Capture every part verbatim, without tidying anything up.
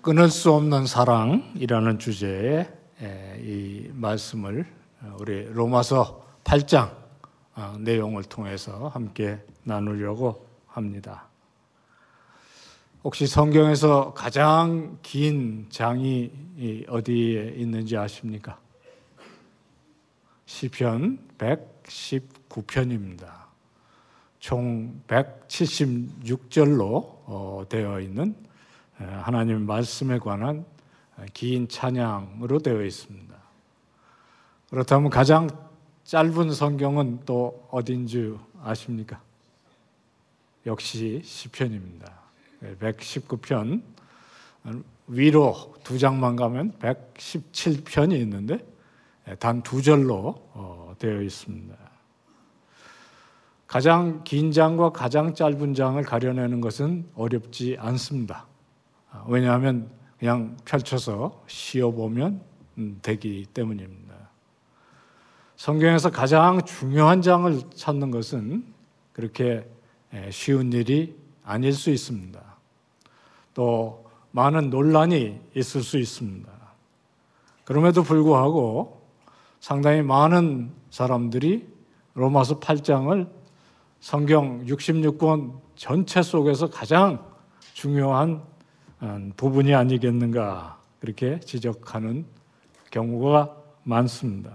끊을 수 없는 사랑이라는 주제의 이 말씀을 우리 로마서 팔 장 내용을 통해서 함께 나누려고 합니다. 혹시 성경에서 가장 긴 장이 어디에 있는지 아십니까? 시편 백십구 편입니다. 총 백칠십육 절로 되어 있는 하나님의 말씀에 관한 긴 찬양으로 되어 있습니다. 그렇다면 가장 짧은 성경은 또 어딘 줄 아십니까? 역시 시편입니다. 백십구 편, 위로 두 장만 가면 백십칠 편이 있는데 단 두 절로 되어 있습니다. 가장 긴 장과 가장 짧은 장을 가려내는 것은 어렵지 않습니다. 왜냐하면 그냥 펼쳐서 씌워보면 되기 때문입니다. 성경에서 가장 중요한 장을 찾는 것은 그렇게 쉬운 일이 아닐 수 있습니다. 또 많은 논란이 있을 수 있습니다. 그럼에도 불구하고 상당히 많은 사람들이 로마서 팔 장을 성경 육십육 권 전체 속에서 가장 중요한 부분이 아니겠는가 그렇게 지적하는 경우가 많습니다.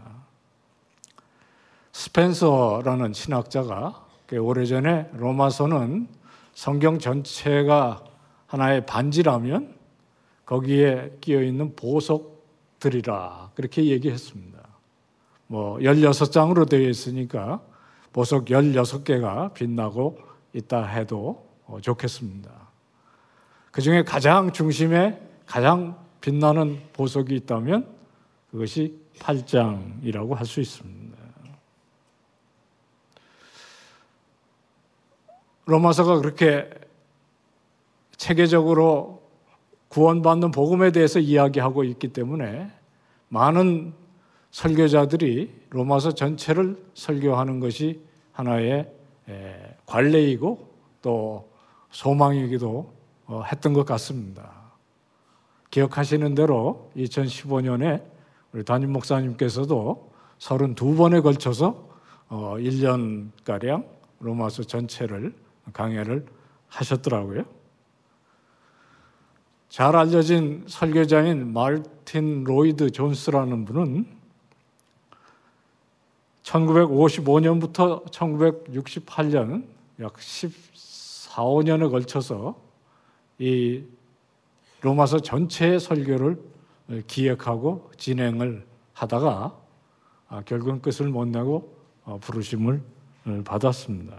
스펜서라는 신학자가 오래전에 로마서는 성경 전체가 하나의 반지라면 거기에 끼어있는 보석들이라 그렇게 얘기했습니다. 뭐 열여섯 장으로 되어 있으니까 보석 열여섯 개가 빛나고 있다 해도 좋겠습니다. 그 중에 가장 중심에 가장 빛나는 보석이 있다면 그것이 팔 장이라고 할 수 있습니다. 로마서가 그렇게 체계적으로 구원받는 복음에 대해서 이야기하고 있기 때문에 많은 설교자들이 로마서 전체를 설교하는 것이 하나의 관례이고 또 소망이기도 했던 것 같습니다. 기억하시는 대로 이천십오 년에 우리 담임 목사님께서도 서른두 번에 걸쳐서 일 년가량 로마서 전체를 강해를 하셨더라고요. 잘 알려진 설교자인 마틴 로이드 존스라는 분은 천구백오십오 년부터 천구백육십팔 년 약 십사, 오 년에 걸쳐서 이 로마서 전체의 설교를 기획하고 진행을 하다가 결국은 끝을 못 내고 부르심을 받았습니다.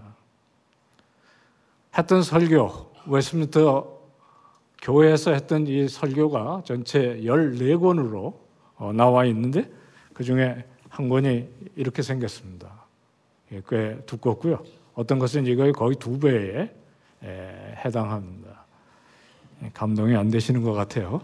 했던 설교, 웨스트민스터 교회에서 했던 이 설교가 전체 열네 권으로 나와 있는데 그 중에 한 권이 이렇게 생겼습니다. 꽤 두껍고요. 어떤 것은 이거의 거의 두 배에 해당합니다. 감동이 안 되시는 것 같아요.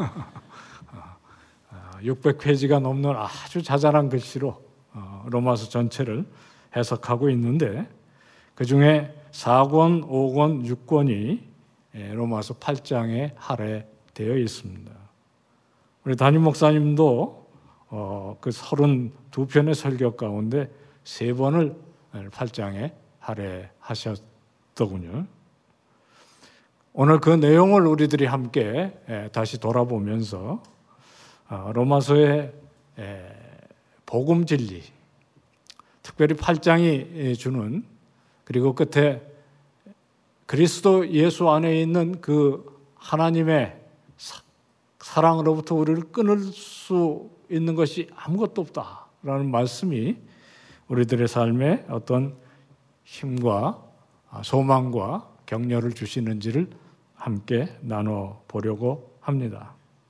육백 페이지가 넘는 아주 자잘한 글씨로 로마서 전체를 해석하고 있는데 그 중에 사 권, 오 권, 육 권이 로마서 팔 장에 할애되어 있습니다. 우리 담임 목사님도 어, 그 서른두 편의 설교 가운데 세 번을 팔 장에 할애하셨더군요. 오늘 그 내용을 우리들이 함께 다시 돌아보면서 로마서의 복음 진리, 특별히 팔 장이 주는 그리고 끝에 그리스도 예수 안에 있는 그 하나님의 사랑으로부터 우리를 끊을 수 있는 것이 아무것도 없다라는 말씀이 우리들의 삶에 어떤 힘과 소망과 격려를 주시는지를 함께 나눠보려고 합니다.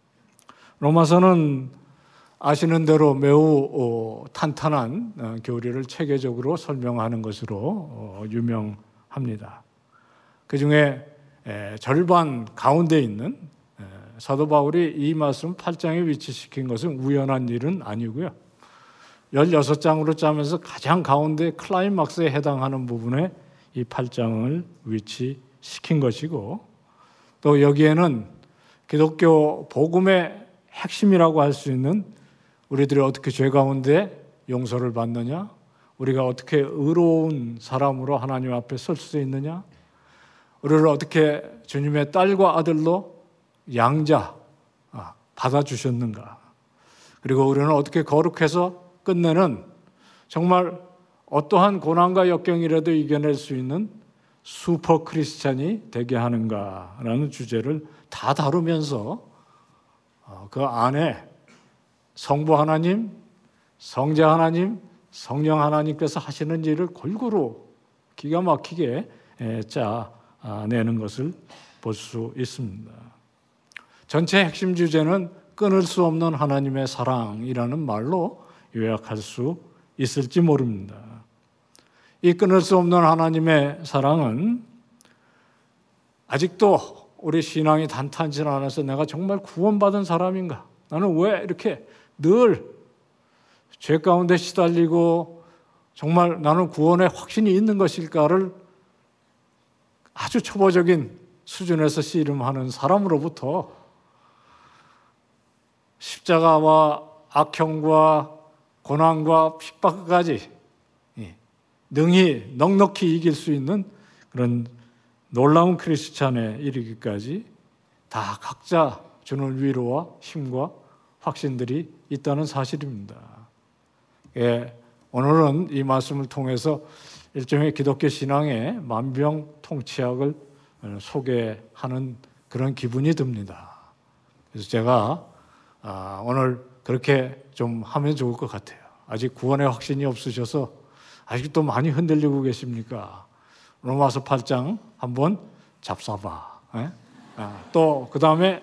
로마서는 아시는 대로 매우 탄탄한 교리를 체계적으로 설명하는 것으로 유명합니다. 그 중에 절반 가운데 있는 사도 바울이 이 말씀 팔 장에 위치시킨 것은 우연한 일은 아니고요. 열여섯 장으로 짜면서 가장 가운데 클라이막스에 해당하는 부분에 이 팔 장을 위치시킨 것이고 또 여기에는 기독교 복음의 핵심이라고 할 수 있는 우리들이 어떻게 죄 가운데 용서를 받느냐, 우리가 어떻게 의로운 사람으로 하나님 앞에 설 수 있느냐, 우리를 어떻게 주님의 딸과 아들로 양자 받아주셨는가, 그리고 우리는 어떻게 거룩해서 끝내는 정말 어떠한 고난과 역경이라도 이겨낼 수 있는 슈퍼 크리스찬이 되게 하는가라는 주제를 다 다루면서 그 안에 성부 하나님, 성자 하나님, 성령 하나님께서 하시는 일을 골고루 기가 막히게 짜내는 것을 볼 수 있습니다. 전체 핵심 주제는 끊을 수 없는 하나님의 사랑이라는 말로 요약할 수 있을지 모릅니다. 이 끊을 수 없는 하나님의 사랑은 아직도 우리 신앙이 단단치 않아서 내가 정말 구원받은 사람인가? 나는 왜 이렇게 늘 죄 가운데 시달리고 정말 나는 구원에 확신이 있는 것일까를 아주 초보적인 수준에서 씨름하는 사람으로부터 십자가와 악형과 고난과 핍박까지 능히 넉넉히 이길 수 있는 그런 놀라운 크리스찬에 이르기까지 다 각자 주는 위로와 힘과 확신들이 있다는 사실입니다. 예, 오늘은 이 말씀을 통해서 일종의 기독교 신앙의 만병통치약을 소개하는 그런 기분이 듭니다. 그래서 제가 오늘 그렇게 좀 하면 좋을 것 같아요. 아직 구원의 확신이 없으셔서 아직도 많이 흔들리고 계십니까? 로마서 팔 장 한번 잡숴봐. 또 그 다음에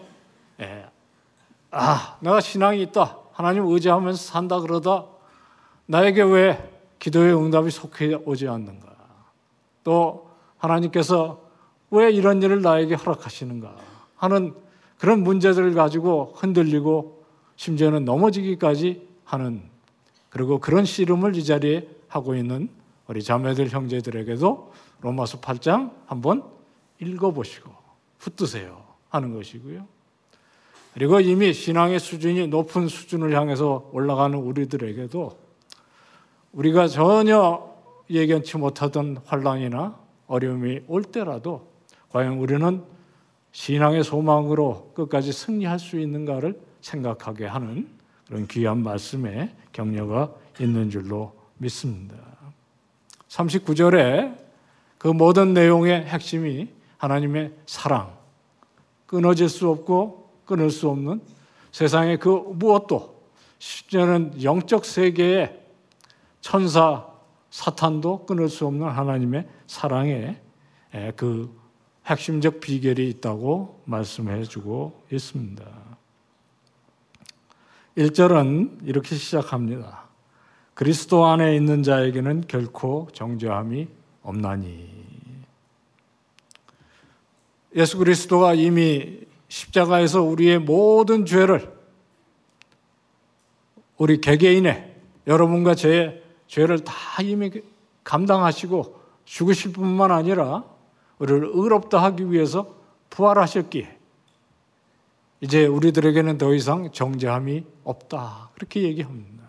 아, 내가 신앙이 있다, 하나님 의지하면서 산다 그러다 나에게 왜 기도의 응답이 속히 오지 않는가? 또 하나님께서 왜 이런 일을 나에게 허락하시는가 하는 그런 문제들을 가지고 흔들리고 심지어는 넘어지기까지 하는, 그리고 그런 씨름을 이 자리에 하고 있는 우리 자매들 형제들에게도 로마서 팔 장 한번 읽어보시고 붙드세요 하는 것이고요. 그리고 이미 신앙의 수준이 높은 수준을 향해서 올라가는 우리들에게도 우리가 전혀 예견치 못하던 환난이나 어려움이 올 때라도 과연 우리는 신앙의 소망으로 끝까지 승리할 수 있는가를 생각하게 하는 그런 귀한 말씀에 격려가 있는 줄로 믿습니다. 삼십구 절에 그 모든 내용의 핵심이 하나님의 사랑, 끊어질 수 없고 끊을 수 없는 세상의 그 무엇도, 심지어는 영적 세계의 천사 사탄도 끊을 수 없는 하나님의 사랑에 그 핵심적 비결이 있다고 말씀해 주고 있습니다. 일 절은 이렇게 시작합니다. 그리스도 안에 있는 자에게는 결코 정죄함이 없나니. 예수 그리스도가 이미 십자가에서 우리의 모든 죄를, 우리 개개인의 여러분과 제 죄를 다 이미 감당하시고 죽으실 뿐만 아니라 우리를 의롭다 하기 위해서 부활하셨기에 이제 우리들에게는 더 이상 정죄함이 없다, 그렇게 얘기합니다.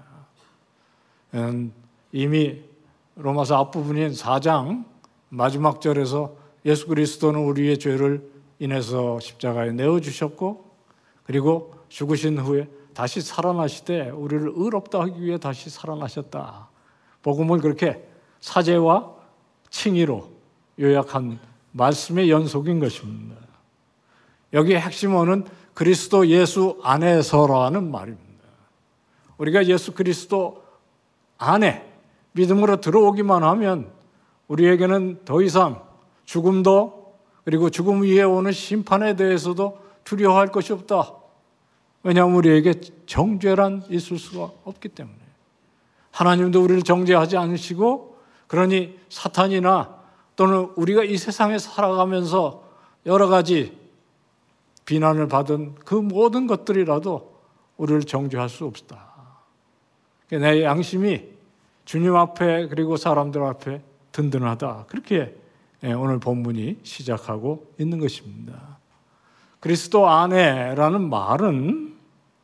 이미 로마서 앞부분인 사 장 마지막 절에서 예수 그리스도는 우리의 죄를 인해서 십자가에 내어주셨고 그리고 죽으신 후에 다시 살아나시되 우리를 의롭다 하기 위해 다시 살아나셨다, 복음을 그렇게 사제와 칭의로 요약한 말씀의 연속인 것입니다. 여기에 핵심어는 그리스도 예수 안에서라는 말입니다. 우리가 예수 그리스도 안에 믿음으로 들어오기만 하면 우리에게는 더 이상 죽음도, 그리고 죽음 위에 오는 심판에 대해서도 두려워할 것이 없다. 왜냐하면 우리에게 정죄란 있을 수가 없기 때문에. 하나님도 우리를 정죄하지 않으시고, 그러니 사탄이나 또는 우리가 이 세상에 살아가면서 여러 가지 비난을 받은 그 모든 것들이라도 우리를 정죄할 수 없다. 내 양심이 주님 앞에 그리고 사람들 앞에 든든하다, 그렇게 오늘 본문이 시작하고 있는 것입니다. 그리스도 안에라는 말은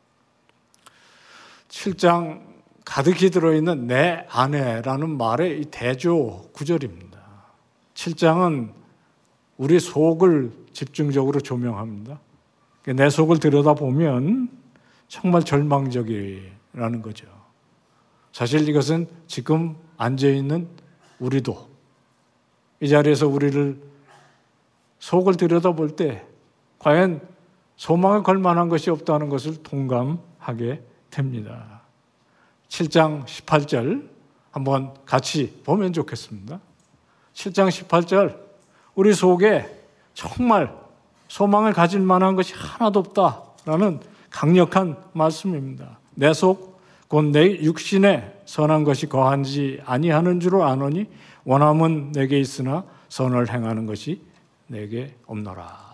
칠 장 가득히 들어있는 내 안에라는 말의 대조 구절입니다. 칠 장은 우리 속을 집중적으로 조명합니다. 내 속을 들여다보면 정말 절망적이라는 거죠. 사실 이것은 지금 앉아있는 우리도 이 자리에서 우리를 속을 들여다볼 때 과연 소망을 걸 만한 것이 없다는 것을 동감하게 됩니다. 칠 장 십팔 절 한번 같이 보면 좋겠습니다. 칠 장 십팔 절 우리 속에 정말 소망을 가질 만한 것이 하나도 없다라는 강력한 말씀입니다. 내 속 곧 내 육신에 선한 것이 거한지 아니하는 줄을 아노니 원함은 내게 있으나 선을 행하는 것이 내게 없노라.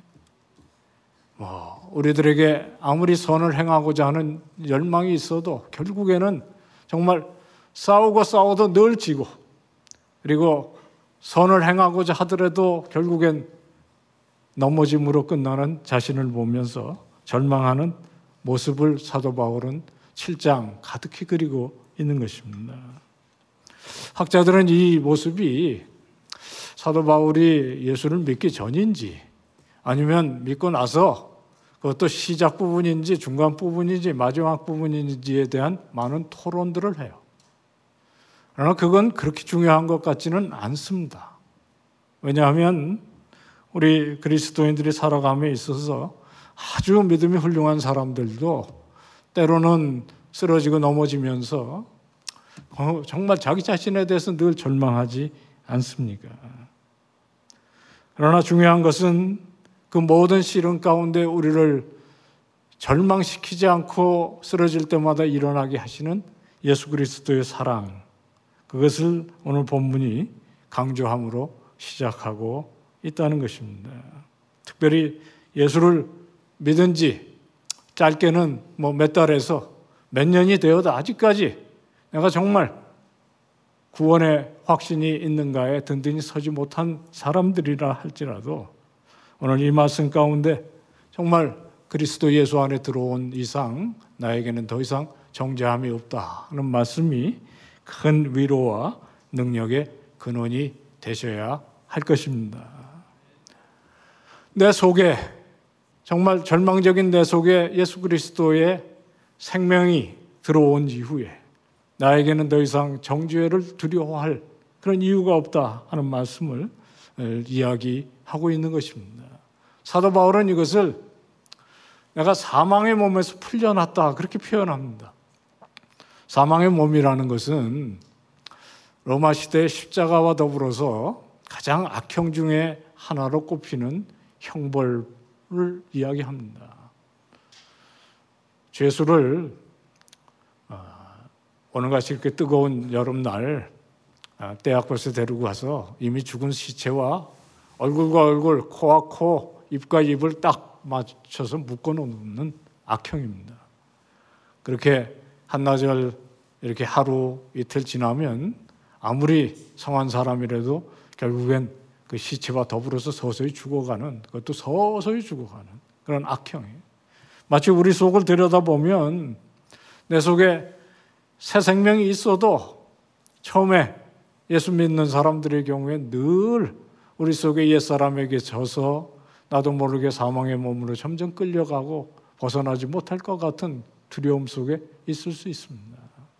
뭐 우리들에게 아무리 선을 행하고자 하는 열망이 있어도 결국에는 정말 싸우고 싸워도 늘 지고, 그리고 선을 행하고자 하더라도 결국엔 넘어짐으로 끝나는 자신을 보면서 절망하는 모습을 사도 바울은 칠 장 가득히 그리고 있는 것입니다. 학자들은 이 모습이 사도 바울이 예수를 믿기 전인지 아니면 믿고 나서 그것도 시작 부분인지 중간 부분인지 마지막 부분인지에 대한 많은 토론들을 해요. 그러나 그건 그렇게 중요한 것 같지는 않습니다. 왜냐하면 우리 그리스도인들이 살아감에 있어서 아주 믿음이 훌륭한 사람들도 때로는 쓰러지고 넘어지면서 정말 자기 자신에 대해서 늘 절망하지 않습니까? 그러나 중요한 것은 그 모든 시련 가운데 우리를 절망시키지 않고 쓰러질 때마다 일어나게 하시는 예수 그리스도의 사랑, 그것을 오늘 본문이 강조함으로 시작하고 있다는 것입니다. 특별히 예수를 믿은 지 짧게는 뭐 몇 달에서 몇 년이 되어도 아직까지 내가 정말 구원의 확신이 있는가에 든든히 서지 못한 사람들이라 할지라도 오늘 이 말씀 가운데 정말 그리스도 예수 안에 들어온 이상 나에게는 더 이상 정죄함이 없다 하는 말씀이 큰 위로와 능력의 근원이 되셔야 할 것입니다. 내 속에 정말 절망적인 내 속에 예수 그리스도의 생명이 들어온 이후에 나에게는 더 이상 정죄를 두려워할 그런 이유가 없다 하는 말씀을 이야기하고 있는 것입니다. 사도 바울은 이것을 내가 사망의 몸에서 풀려났다 그렇게 표현합니다. 사망의 몸이라는 것은 로마 시대의 십자가와 더불어서 가장 악형 중에 하나로 꼽히는 형벌을 이야기합니다. 죄수를 오늘같이 이렇게 뜨거운 여름날 떼약볕에 데리고 가서 이미 죽은 시체와 얼굴과 얼굴, 코와 코, 입과 입을 딱 맞춰서 묶어놓는 악형입니다. 그렇게 한나절 이렇게 하루 이틀 지나면 아무리 성한 사람이라도 결국엔 그 시체와 더불어서 서서히 죽어가는, 그것도 서서히 죽어가는 그런 악형이에요. 마치 우리 속을 들여다보면 내 속에 새 생명이 있어도 처음에 예수 믿는 사람들의 경우에 늘 우리 속에 옛사람에게 져서 나도 모르게 사망의 몸으로 점점 끌려가고 벗어나지 못할 것 같은 두려움 속에 있을 수 있습니다.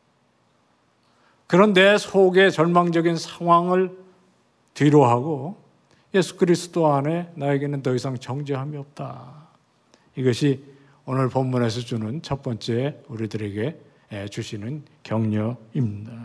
그런 내 속의 절망적인 상황을 뒤로하고 예수 그리스도 안에 나에게는 더 이상 정죄함이 없다. 이것이 오늘 본문에서 주는 첫 번째 우리들에게 주시는 격려입니다.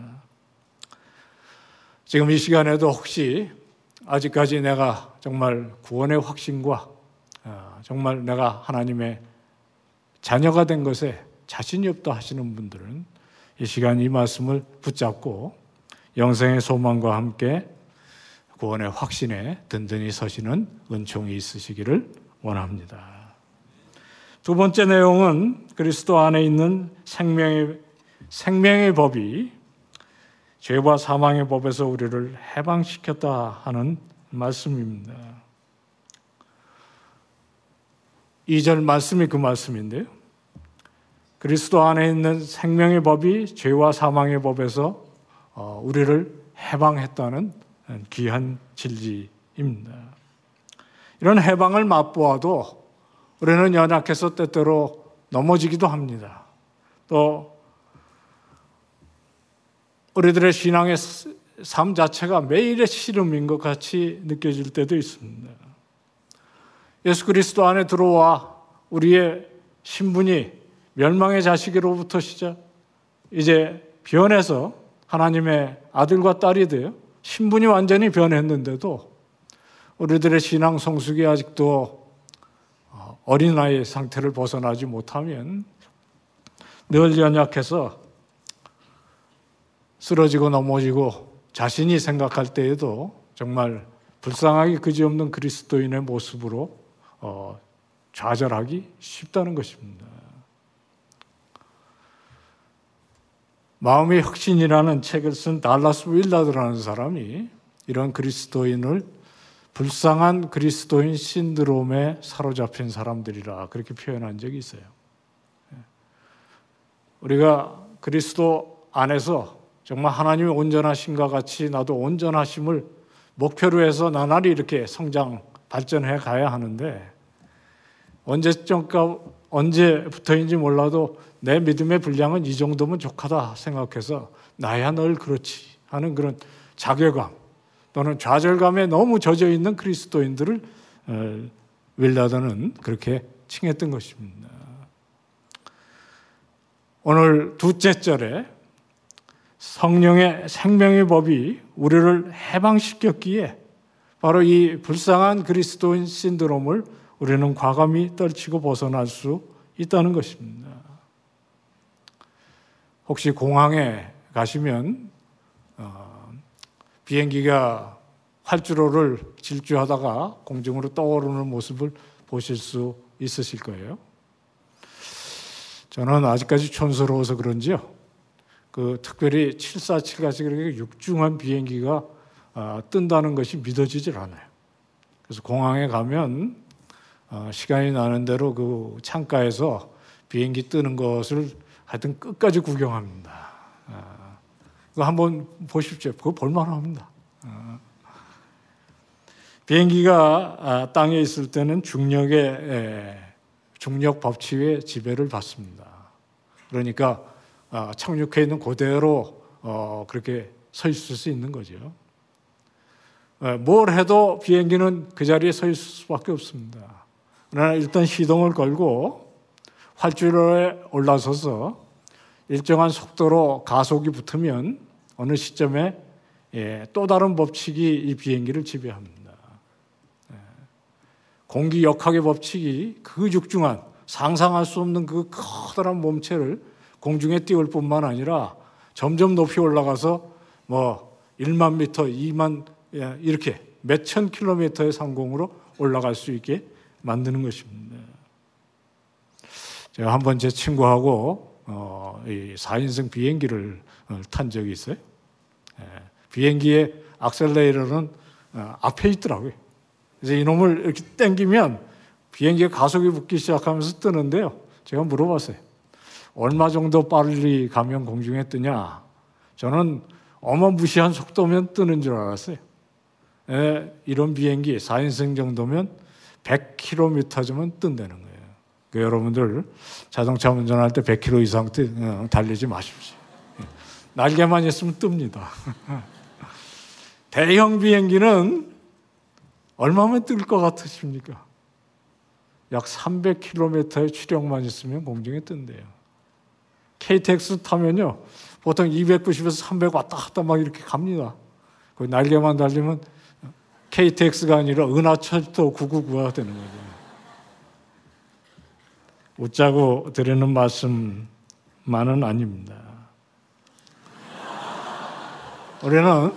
지금 이 시간에도 혹시 아직까지 내가 정말 구원의 확신과 정말 내가 하나님의 자녀가 된 것에 자신이 없다 하시는 분들은 이 시간 이 말씀을 붙잡고 영생의 소망과 함께 구원의 확신에 든든히 서시는 은총이 있으시기를 원합니다. 두 번째 내용은 그리스도 안에 있는 생명의, 생명의 법이 죄와 사망의 법에서 우리를 해방시켰다 하는 말씀입니다. 이 절 말씀이 그 말씀인데요. 그리스도 안에 있는 생명의 법이 죄와 사망의 법에서 우리를 해방했다는 귀한 진리입니다. 이런 해방을 맛보아도 우리는 연약해서 때때로 넘어지기도 합니다. 또 우리들의 신앙의 삶 자체가 매일의 씨름인 것 같이 느껴질 때도 있습니다. 예수 그리스도 안에 들어와 우리의 신분이 멸망의 자식으로부터 시작 이제 변해서 하나님의 아들과 딸이 되어 신분이 완전히 변했는데도 우리들의 신앙 성숙이 아직도 어린아이의 상태를 벗어나지 못하면 늘 연약해서 쓰러지고 넘어지고 자신이 생각할 때에도 정말 불쌍하기 그지없는 그리스도인의 모습으로 어, 좌절하기 쉽다는 것입니다. 마음의 혁신이라는 책을 쓴 달라스 윌라드라는 사람이 이런 그리스도인을 불쌍한 그리스도인 신드롬에 사로잡힌 사람들이라 그렇게 표현한 적이 있어요. 우리가 그리스도 안에서 정말 하나님의 온전하심과 같이 나도 온전하심을 목표로 해서 나날이 이렇게 성장, 발전해 가야 하는데 언제쯤까 언제부터인지 몰라도 내 믿음의 분량은 이 정도면 족하다 생각해서 나야 늘 그렇지 하는 그런 자괴감 또는 좌절감에 너무 젖어 있는 그리스도인들을 윌라드는 그렇게 칭했던 것입니다. 오늘 두째 절에 성령의 생명의 법이 우리를 해방시켰기에 바로 이 불쌍한 그리스도인 신드롬을 우리는 과감히 떨치고 벗어날 수 있다는 것입니다. 혹시 공항에 가시면 어, 비행기가 활주로를 질주하다가 공중으로 떠오르는 모습을 보실 수 있으실 거예요. 저는 아직까지 촌스러워서 그런지요. 그 특별히 칠사칠 같이 그렇게 육중한 비행기가 어, 뜬다는 것이 믿어지질 않아요. 그래서 공항에 가면 어, 시간이 나는 대로 그 창가에서 비행기 뜨는 것을 하여튼 끝까지 구경합니다. 어, 그거 한번 보십시오. 그거 볼만합니다. 어. 비행기가 아, 땅에 있을 때는 중력의 에, 중력 법칙의 지배를 받습니다. 그러니까 아, 착륙해 있는 그대로 어, 그렇게 서 있을 수 있는 거죠. 에, 뭘 해도 비행기는 그 자리에 서 있을 수밖에 없습니다. 그러나 일단 시동을 걸고 활주로에 올라서서 일정한 속도로 가속이 붙으면 어느 시점에 예, 또 다른 법칙이 이 비행기를 지배합니다. 예, 공기 역학의 법칙이 그 육중한 상상할 수 없는 그 커다란 몸체를 공중에 띄울 뿐만 아니라 점점 높이 올라가서 뭐 일만 미터, 이만 예, 이렇게 몇천 킬로미터의 상공으로 올라갈 수 있게 만드는 것입니다. 제가 한번 제 친구하고 어, 이 사 인승 비행기를 어, 탄 적이 있어요. 예, 비행기의 악셀레이터는 어, 앞에 있더라고요. 그래서 이놈을 이렇게 당기면 비행기에 가속이 붙기 시작하면서 뜨는데요. 제가 물어봤어요. 얼마 정도 빨리 가면 공중에 뜨냐? 저는 어마무시한 속도면 뜨는 줄 알았어요. 예, 이런 비행기 사 인승 정도면 백 킬로미터쯤은 뜬다는 거예요. 그 여러분들 자동차 운전할 때 백 킬로미터 이상 뜨, 어, 달리지 마십시오. 날개만 있으면 뜹니다. 대형 비행기는 얼마면 뜰 것 같으십니까? 약 삼백 킬로미터의 추력만 있으면 공중에 뜬대요. 케이티엑스 타면요, 보통 이백구십에서 삼백 왔다 갔다 막 이렇게 갑니다. 그 날개만 달리면 케이티엑스가 아니라 은하철도 구구구가 되는 거죠. 웃자고 드리는 말씀만은 아닙니다. 우리는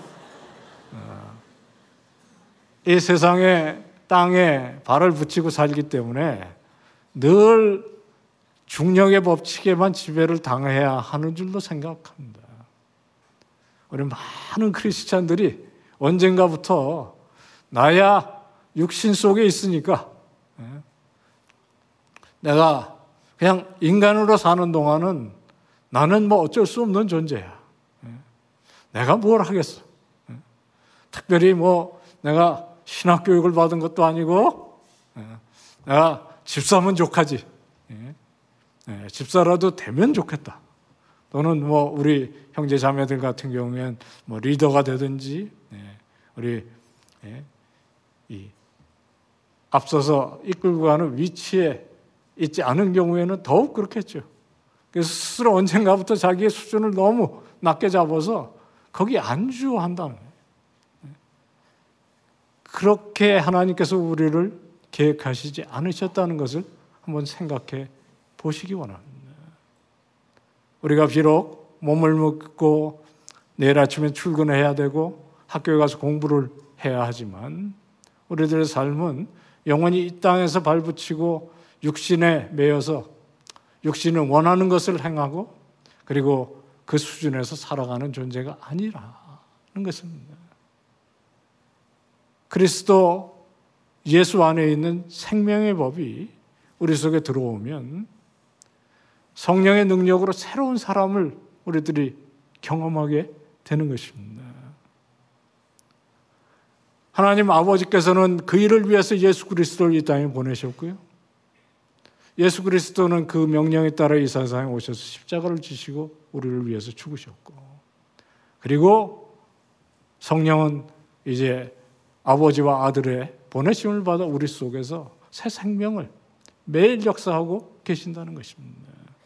이 세상에 땅에 발을 붙이고 살기 때문에 늘 중력의 법칙에만 지배를 당해야 하는 줄로 생각합니다. 우리 많은 크리스찬들이 언젠가부터 나야 육신 속에 있으니까 내가 그냥 인간으로 사는 동안은 나는 뭐 어쩔 수 없는 존재야. 내가 뭘 하겠어. 특별히 뭐 내가 신학교육을 받은 것도 아니고 내가 집사면 족하지. 집사라도 되면 좋겠다. 또는 뭐 우리 형제 자매들 같은 경우에는 뭐 리더가 되든지 우리 이 앞서서 이끌고 가는 위치에 있지 않은 경우에는 더욱 그렇겠죠. 그래서 스스로 언젠가부터 자기의 수준을 너무 낮게 잡아서 거기 안주한다는 거예요. 그렇게 하나님께서 우리를 계획하시지 않으셨다는 것을 한번 생각해 보시기 원합니다. 우리가 비록 몸을 먹고 내일 아침에 출근해야 되고 학교에 가서 공부를 해야 하지만 우리들의 삶은 영원히 이 땅에서 발붙이고 육신에 매여서 육신은 원하는 것을 행하고 그리고 그 수준에서 살아가는 존재가 아니라는 것입니다. 그리스도 예수 안에 있는 생명의 법이 우리 속에 들어오면 성령의 능력으로 새로운 사람을 우리들이 경험하게 되는 것입니다. 하나님 아버지께서는 그 일을 위해서 예수 그리스도를 이 땅에 보내셨고요. 예수 그리스도는 그 명령에 따라 이 세상에 오셔서 십자가를 지시고 우리를 위해서 죽으셨고, 그리고 성령은 이제 아버지와 아들의 보내심을 받아 우리 속에서 새 생명을 매일 역사하고 계신다는 것입니다.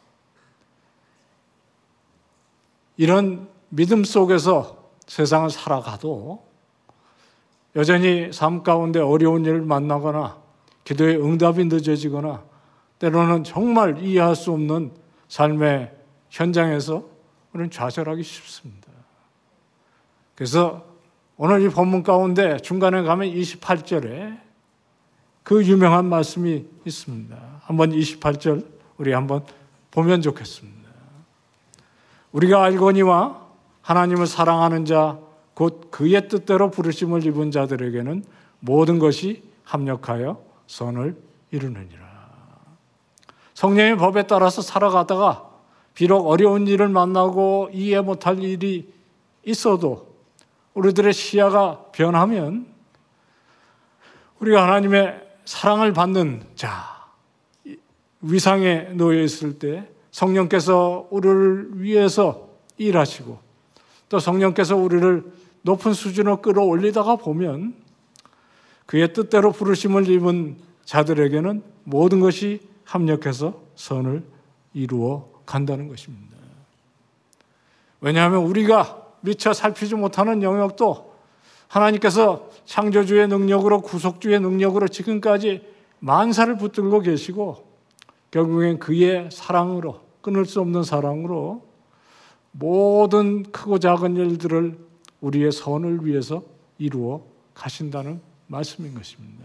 이런 믿음 속에서 세상을 살아가도 여전히 삶 가운데 어려운 일을 만나거나 기도의 응답이 늦어지거나 때로는 정말 이해할 수 없는 삶의 현장에서 우리는 좌절하기 쉽습니다. 그래서 오늘 이 본문 가운데 중간에 가면 이십팔 절에 그 유명한 말씀이 있습니다. 한번 이십팔 절 우리 한번 보면 좋겠습니다. 우리가 알거니와 하나님을 사랑하는 자 곧 그의 뜻대로 부르심을 입은 자들에게는 모든 것이 합력하여 선을 이루느니라. 성령의 법에 따라서 살아가다가 비록 어려운 일을 만나고 이해 못할 일이 있어도 우리들의 시야가 변하면 우리가 하나님의 사랑을 받는 자, 위상에 놓여 있을 때 성령께서 우리를 위해서 일하시고 또 성령께서 우리를 높은 수준으로 끌어올리다가 보면 그의 뜻대로 부르심을 입은 자들에게는 모든 것이 합력해서 선을 이루어 간다는 것입니다. 왜냐하면 우리가 미처 살피지 못하는 영역도 하나님께서 창조주의 능력으로 구속주의 능력으로 지금까지 만사를 붙들고 계시고 결국엔 그의 사랑으로 끊을 수 없는 사랑으로 모든 크고 작은 일들을 우리의 선을 위해서 이루어 가신다는 말씀인 것입니다.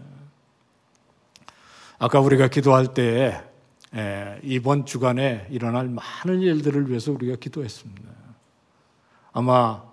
아까 우리가 기도할 때 이번 주간에 일어날 많은 일들을 위해서 우리가 기도했습니다. 아마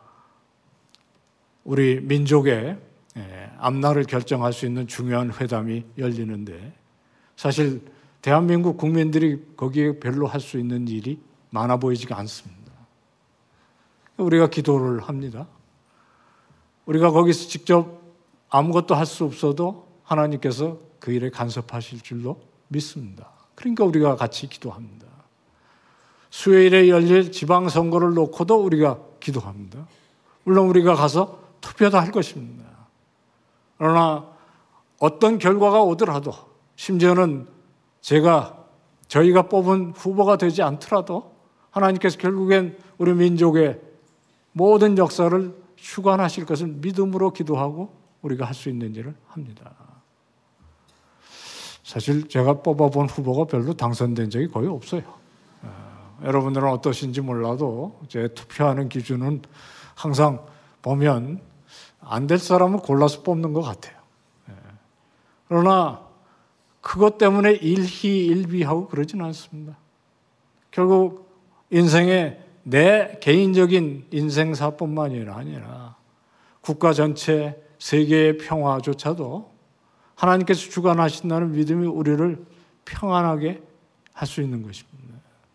우리 민족의 앞날을 결정할 수 있는 중요한 회담이 열리는데 사실 대한민국 국민들이 거기에 별로 할 수 있는 일이 많아 보이지가 않습니다. 우리가 기도를 합니다. 우리가 거기서 직접 아무것도 할 수 없어도 하나님께서 그 일에 간섭하실 줄로 믿습니다. 그러니까 우리가 같이 기도합니다. 수요일에 열릴 지방선거를 놓고도 우리가 기도합니다. 물론 우리가 가서 투표도 할 것입니다. 그러나 어떤 결과가 오더라도 심지어는 제가 저희가 뽑은 후보가 되지 않더라도 하나님께서 결국엔 우리 민족의 모든 역사를 주관하실 것을 믿음으로 기도하고 우리가 할 수 있는 일을 합니다. 사실 제가 뽑아본 후보가 별로 당선된 적이 거의 없어요. 어, 여러분들은 어떠신지 몰라도 제 투표하는 기준은 항상 보면 안 될 사람은 골라서 뽑는 것 같아요. 예. 그러나 그것 때문에 일희일비하고 그러진 않습니다. 결국 인생에 내 개인적인 인생사뿐만이 아니라 국가 전체 세계의 평화조차도 하나님께서 주관하신다는 믿음이 우리를 평안하게 수 있는 것입니다.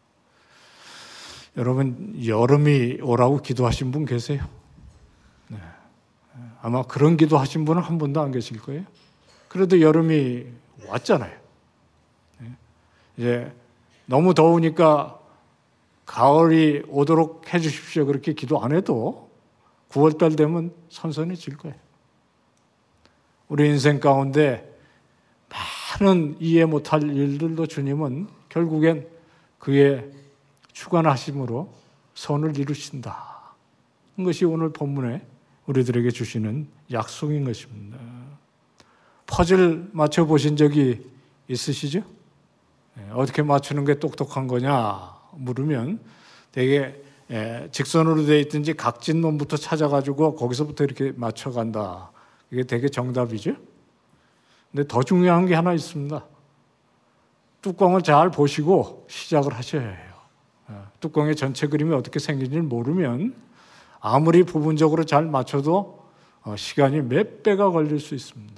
여러분, 여름이 오라고 기도하신 분 계세요? 네. 아마 그런 기도하신 분은 한 분도 안 계실 거예요. 그래도 여름이 왔잖아요. 네. 이제 너무 더우니까 가을이 오도록 해 주십시오. 그렇게 기도 안 해도 구월달 되면 선선해질 거예요. 우리 인생 가운데 많은 이해 못할 일들도 주님은 결국엔 그의 주관하심으로 선을 이루신다. 이것이 오늘 본문에 우리들에게 주시는 약속인 것입니다. 퍼즐 맞춰보신 적이 있으시죠? 어떻게 맞추는 게 똑똑한 거냐 물으면 되게 직선으로 되어 있든지 각진 놈부터 찾아가지고 거기서부터 이렇게 맞춰간다. 이게 되게 정답이죠. 근데 더 중요한 게 하나 있습니다. 뚜껑을 잘 보시고 시작을 하셔야 해요. 뚜껑의 전체 그림이 어떻게 생긴지 모르면 아무리 부분적으로 잘 맞춰도 시간이 몇 배가 걸릴 수 있습니다.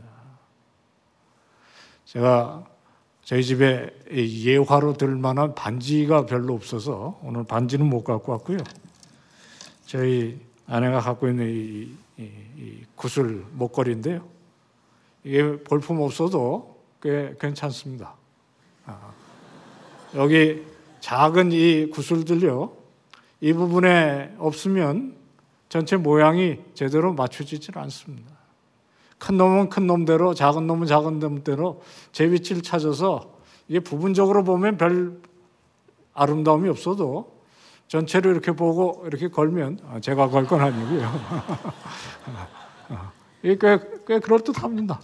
제가 저희 집에 예화로 들 만한 반지가 별로 없어서 오늘 반지는 못 갖고 왔고요. 저희 아내가 갖고 있는 이, 이, 이 구슬 목걸이인데요. 이게 볼품 없어도 꽤 괜찮습니다. 아, 여기 작은 이 구슬들요. 이 부분에 없으면 전체 모양이 제대로 맞춰지질 않습니다. 큰 놈은 큰 놈대로, 작은 놈은 작은 놈대로 제 위치를 찾아서 이게 부분적으로 보면 별 아름다움이 없어도 전체를 이렇게 보고 이렇게 걸면, 제가 걸 건 아니고요. 이게 꽤, 꽤 그럴듯합니다.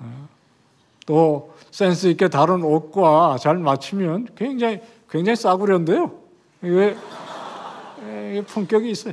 또 센스 있게 다른 옷과 잘 맞추면 굉장히 굉장히 싸구려인데요. 이게, 이게 품격이 있어요.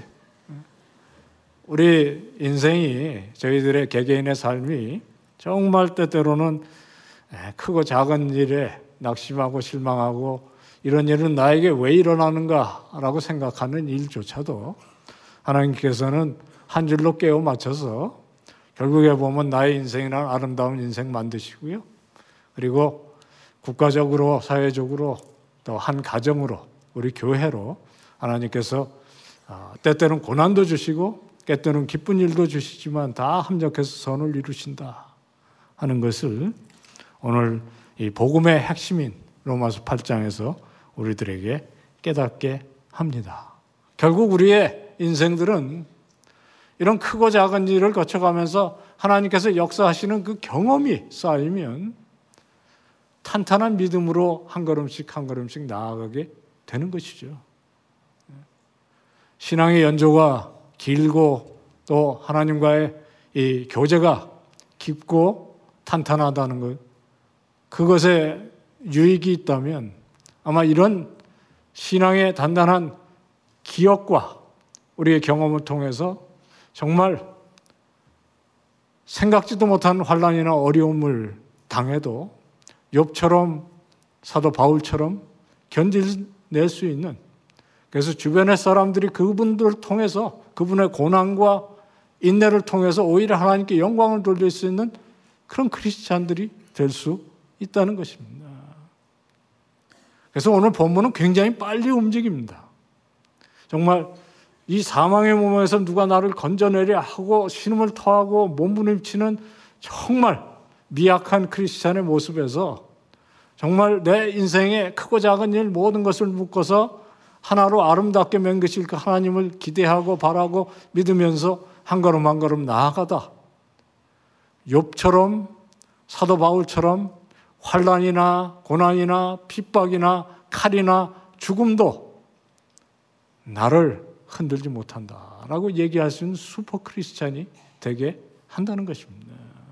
우리 인생이, 저희들의 개개인의 삶이 정말 때때로는 크고 작은 일에 낙심하고 실망하고 이런 일은 나에게 왜 일어나는가라고 생각하는 일조차도 하나님께서는 한 줄로 깨워 맞춰서 결국에 보면 나의 인생이란 아름다운 인생 만드시고요. 그리고 국가적으로, 사회적으로, 또 한 가정으로, 우리 교회로 하나님께서 때때로는 고난도 주시고 때때로는 기쁜 일도 주시지만 다 합력해서 선을 이루신다 하는 것을 오늘 이 복음의 핵심인 로마서 팔 장에서 우리들에게 깨닫게 합니다. 결국 우리의 인생들은 이런 크고 작은 일을 거쳐가면서 하나님께서 역사하시는 그 경험이 쌓이면 탄탄한 믿음으로 한 걸음씩 한 걸음씩 나아가게 되는 것이죠. 신앙의 연조가 길고 또 하나님과의 이 교제가 깊고 탄탄하다는 것, 그것에 유익이 있다면 아마 이런 신앙의 단단한 기억과 우리의 경험을 통해서 정말 생각지도 못한 환난이나 어려움을 당해도 욥처럼, 사도 바울처럼 견딜낼 수 있는, 그래서 주변의 사람들이 그분들을 통해서 그분의 고난과 인내를 통해서 오히려 하나님께 영광을 돌릴 수 있는 그런 크리스찬들이 될 수 있다는 것입니다. 그래서 오늘 본문은 굉장히 빨리 움직입니다. 정말 이 사망의 몸에서 누가 나를 건져내려 하고 신음을 토하고 몸부림치는 정말 미약한 크리스찬의 모습에서 정말 내 인생의 크고 작은 일 모든 것을 묶어서 하나로 아름답게 맹그실 그 하나님을 기대하고 바라고 믿으면서 한 걸음 한 걸음 나아가다 욥처럼, 사도 바울처럼 환난이나 고난이나 핍박이나 칼이나 죽음도 나를 흔들지 못한다라고 얘기할 수 있는 슈퍼 크리스찬이 되게 한다는 것입니다.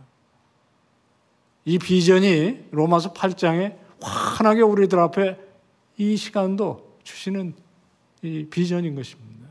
이 비전이 로마서 팔 장에 환하게 우리들 앞에 이 시간도 주시는 이 비전인 것입니다.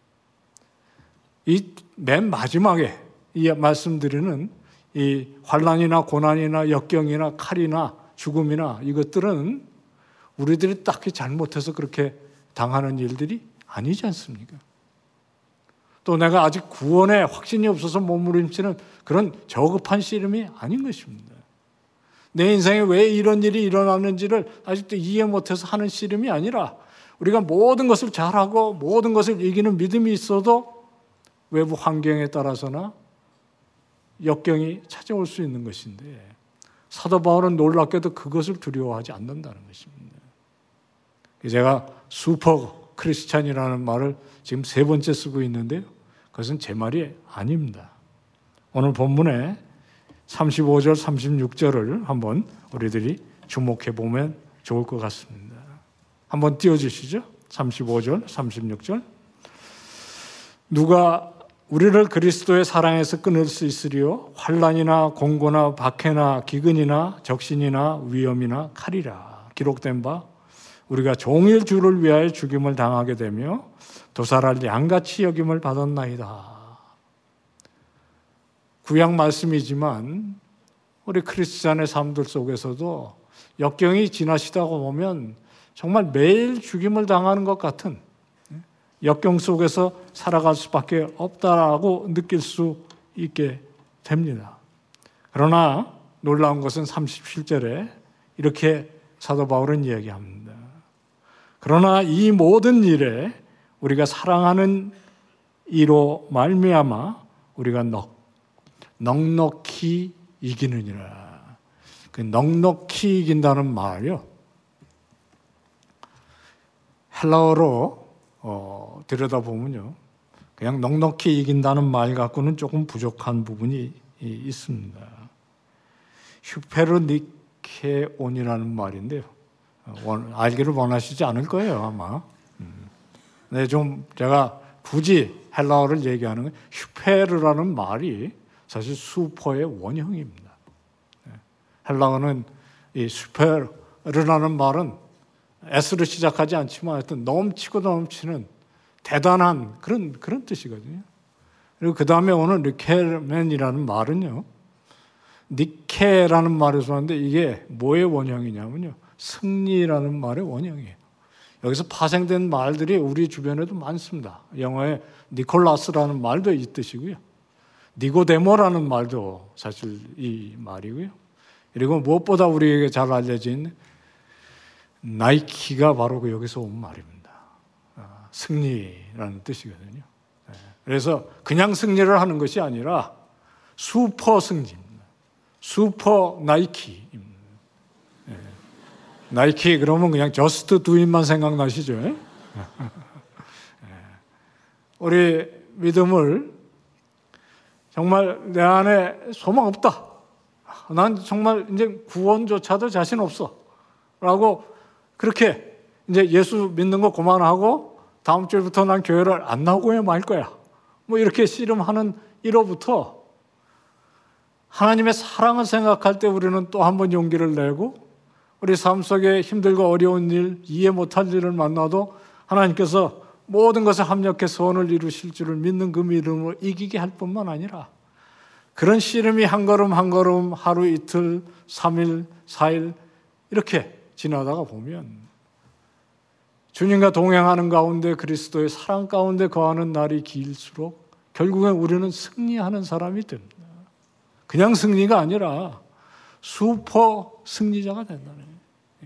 이 맨 마지막에 이 말씀드리는 이 환난이나 고난이나 역경이나 칼이나 죽음이나 이것들은 우리들이 딱히 잘못해서 그렇게 당하는 일들이 아니지 않습니까? 또 내가 아직 구원에 확신이 없어서 몸부림치는 그런 저급한 씨름이 아닌 것입니다. 내 인생에 왜 이런 일이 일어나는지를 아직도 이해 못해서 하는 씨름이 아니라 우리가 모든 것을 잘하고 모든 것을 이기는 믿음이 있어도 외부 환경에 따라서나 역경이 찾아올 수 있는 것인데 사도 바울은 놀랍게도 그것을 두려워하지 않는다는 것입니다. 제가 슈퍼 크리스찬이라는 말을 지금 세 번째 쓰고 있는데요. 그것은 제 말이 아닙니다. 오늘 본문에 삼십오 절, 삼십육 절을 한번 우리들이 주목해 보면 좋을 것 같습니다. 한번 띄워주시죠. 삼십오 절, 삼십육 절. 누가 우리를 그리스도의 사랑에서 끊을 수 있으리요? 환난이나 공고나 박해나 기근이나 적신이나 위험이나 칼이라. 기록된 바 우리가 종일 주를 위하여 죽임을 당하게 되며 도살할 양같이 여김을 받았나이다. 구약 말씀이지만 우리 크리스찬의 삶들 속에서도 역경이 지나시다가 보면 정말 매일 죽임을 당하는 것 같은 역경 속에서 살아갈 수밖에 없다라고 느낄 수 있게 됩니다. 그러나 놀라운 것은 삼십칠 절에 이렇게 사도 바울은 이야기합니다. 그러나 이 모든 일에 우리가 사랑하는 이로 말미암아 우리가 넉, 넉넉히 이기느니라. 그 넉넉히 이긴다는 말이요. 헬라어로 어, 들여다보면요. 그냥 넉넉히 이긴다는 말 갖고는 조금 부족한 부분이 있습니다. 휴페르니케온이라는 말인데요. 원, 알기를 원하시지 않을 거예요, 아마. 음. 네, 좀 제가 굳이 헬라어를 얘기하는 건 휴페르라는 말이 사실 슈퍼의 원형입니다. 네. 헬라어는 이 슈페르라는 말은 S로 시작하지 않지만 하여튼 넘치고 넘치는 대단한 그런, 그런 뜻이거든요. 그리고 그 다음에 오늘 니케멘이라는 말은요. 니케라는 말에서 왔는데 이게 뭐의 원형이냐면요. 승리라는 말의 원형이에요. 여기서 파생된 말들이 우리 주변에도 많습니다. 영어에 니콜라스라는 말도 이 뜻이고요. 니고데모라는 말도 사실 이 말이고요. 그리고 무엇보다 우리에게 잘 알려진 나이키가 바로 그 여기서 온 말입니다. 아, 승리라는 뜻이거든요. 네. 그래서 그냥 승리를 하는 것이 아니라 슈퍼 승리입니다. 슈퍼 나이키입니다. 네. 나이키 그러면 그냥 저스트 두잇만 생각나시죠? 네. 우리 믿음을 정말 내 안에 소망 없다. 난 정말 이제 구원조차도 자신 없어. 라고 그렇게 이제 예수 믿는 거 그만하고 다음 주부터 난 교회를 안 나오고 말 거야. 뭐 이렇게 씨름하는 일로부터 하나님의 사랑을 생각할 때 우리는 또 한 번 용기를 내고 우리 삶 속에 힘들고 어려운 일, 이해 못할 일을 만나도 하나님께서 모든 것에 합력해 소원을 이루실 줄을 믿는 그 믿음으로 이기게 할 뿐만 아니라 그런 씨름이 한 걸음 한 걸음 하루 이틀, 삼일, 사일 이렇게 지나다가 보면 주님과 동행하는 가운데 그리스도의 사랑 가운데 거하는 날이 길수록 결국엔 우리는 승리하는 사람이 됩니다. 그냥 승리가 아니라 슈퍼 승리자가 된다는 거예요.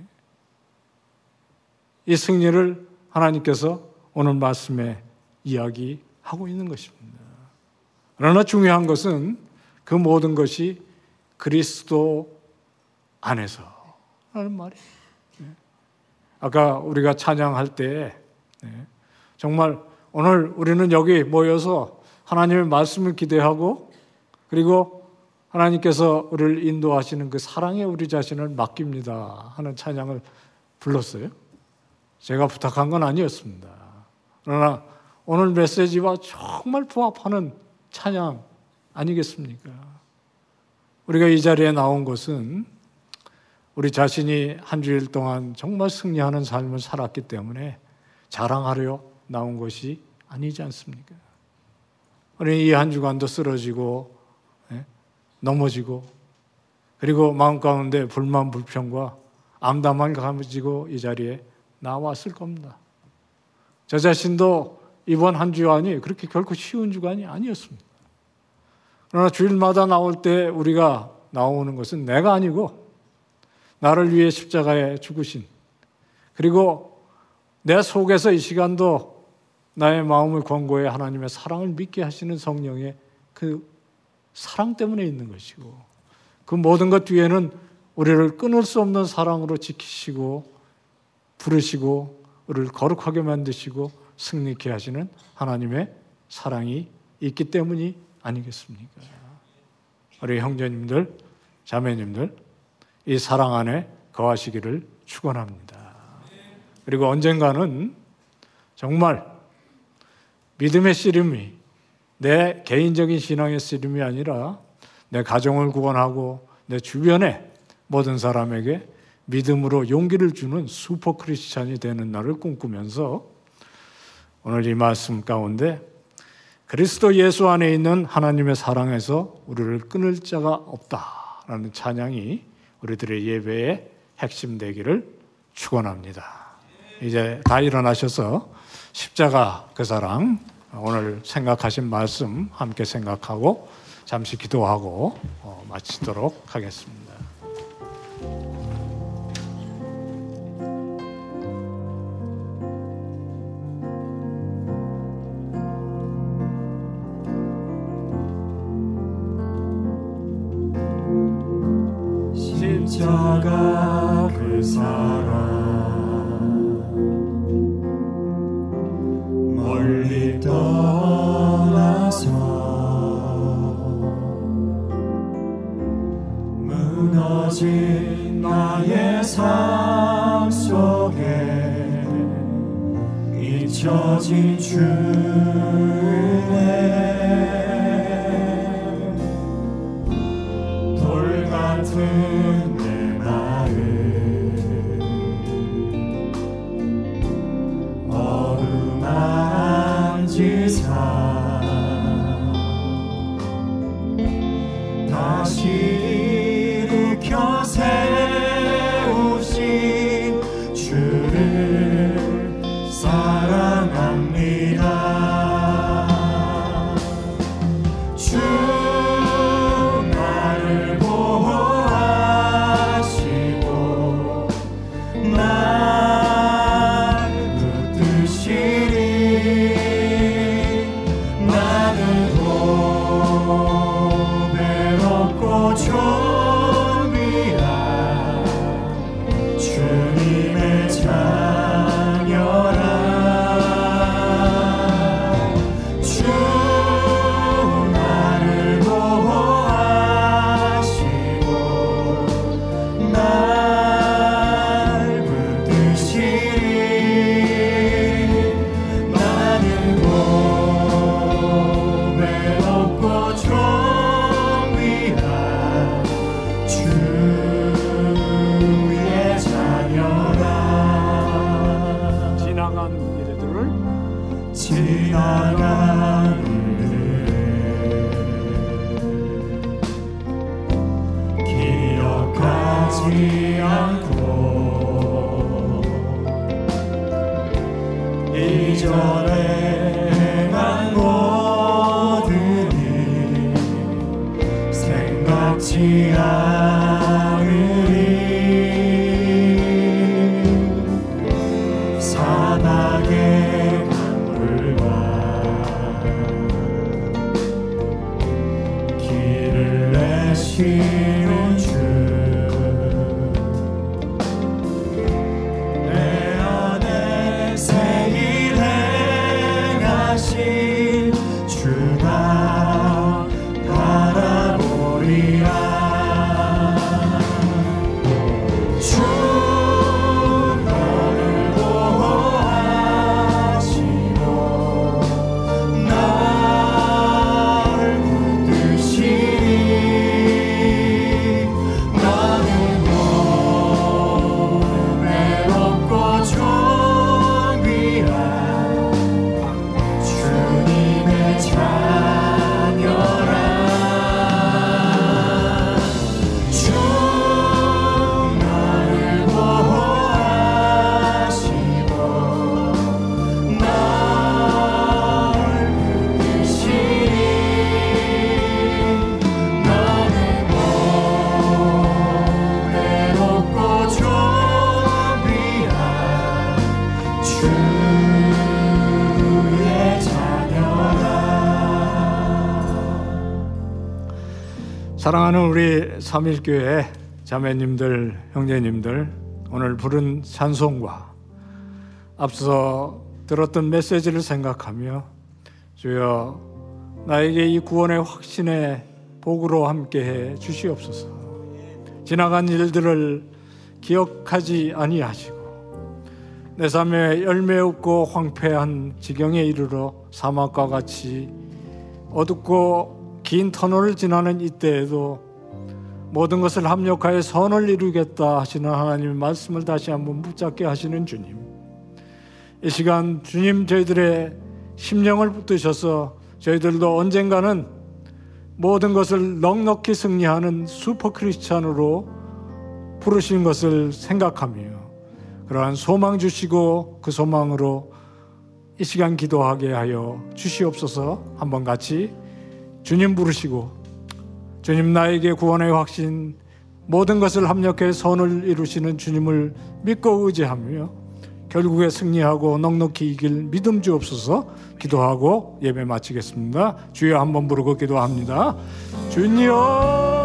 이 승리를 하나님께서 오늘 말씀에 이야기하고 있는 것입니다. 그러나 중요한 것은 그 모든 것이 그리스도 안에서 라는 말이에요. 아까 우리가 찬양할 때 정말 오늘 우리는 여기 모여서 하나님의 말씀을 기대하고 그리고 하나님께서 우리를 인도하시는 그 사랑에 우리 자신을 맡깁니다 하는 찬양을 불렀어요. 제가 부탁한 건 아니었습니다. 그러나 오늘 메시지와 정말 부합하는 찬양 아니겠습니까? 우리가 이 자리에 나온 것은 우리 자신이 한 주일 동안 정말 승리하는 삶을 살았기 때문에 자랑하려 나온 것이 아니지 않습니까? 우리 이 한 주간도 쓰러지고 넘어지고 그리고 마음 가운데 불만 불평과 암담한 가지고 이 자리에 나왔을 겁니다. 저 자신도 이번 한 주간이 그렇게 결코 쉬운 주간이 아니었습니다. 그러나 주일마다 나올 때 우리가 나오는 것은 내가 아니고 나를 위해 십자가에 죽으신, 그리고 내 속에서 이 시간도 나의 마음을 권고해 하나님의 사랑을 믿게 하시는 성령의 그 사랑 때문에 있는 것이고, 그 모든 것 뒤에는 우리를 끊을 수 없는 사랑으로 지키시고 부르시고 우리를 거룩하게 만드시고 승리케 하시는 하나님의 사랑이 있기 때문이 아니겠습니까? 우리 형제님들, 자매님들, 이 사랑 안에 거하시기를 축원합니다. 그리고 언젠가는 정말 믿음의 씨름이 내 개인적인 신앙의 씨름이 아니라 내 가정을 구원하고 내 주변의 모든 사람에게 믿음으로 용기를 주는 슈퍼 크리스찬이 되는 날을 꿈꾸면서 오늘 이 말씀 가운데 그리스도 예수 안에 있는 하나님의 사랑에서 우리를 끊을 자가 없다라는 찬양이 우리들의 예배의 핵심 되기를 축원합니다. 이제 다 일어나셔서 십자가 그 사랑, 오늘 생각하신 말씀 함께 생각하고 잠시 기도하고 마치도록 하겠습니다. 십자가 그 사랑 멀리 떠나서 무너진 나의 삶 속에 잊혀진 주의 돌 같은 내 마음 어루만지사 다시 일으켜 세우신 주를 사랑합니다. 주 나를 보호하시고 날 붙드시리. 나는 고배롭고 존귀한 주님의 자녀라. 주 나를 보호하시고 날 붙드시리. 나는 고배롭고 존귀한 주의 자녀라. 지나간 일들을 지나간 일을 기억하지 않고 이전에 행한 모든 일 생각지 않으리. 사막의 강물과 길을 내시는 주 내 안에 새 일 행하신 주가 바라보리라. 주 너를 보호하시고 날 붙드시리. 주의 자녀라. 사랑하는 우리 삼일교회 자매님들, 형제님들, 오늘 부른 찬송과 앞서 들었던 메시지를 생각하며 주여 나에게 이 구원의 확신의 복으로 함께해 주시옵소서. 지나간 일들을 기억하지 아니하시고 내 삶에 열매 없고 황폐한 지경에 이르러 사막과 같이 어둡고 긴 터널을 지나는 이때에도 모든 것을 합력하여 선을 이루겠다 하시는 하나님의 말씀을 다시 한번 붙잡게 하시는 주님, 이 시간 주님 저희들의 심령을 붙드셔서 저희들도 언젠가는 모든 것을 넉넉히 승리하는 슈퍼 크리스찬으로 부르신 것을 생각하며 그러한 소망 주시고 그 소망으로 이 시간 기도하게 하여 주시옵소서. 한번 같이 주님 부르시고 주님 나에게 구원의 확신 모든 것을 합력해 선을 이루시는 주님을 믿고 의지하며 결국에 승리하고 넉넉히 이길 믿음 주옵소서. 기도하고 예배 마치겠습니다. 주여 한번 부르고 기도합니다. 주님